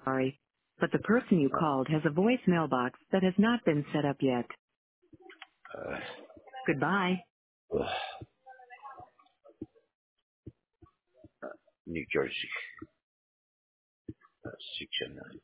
Sorry, but the person you called has a voicemail box that has not been set up yet. Goodbye. New Jersey, 609.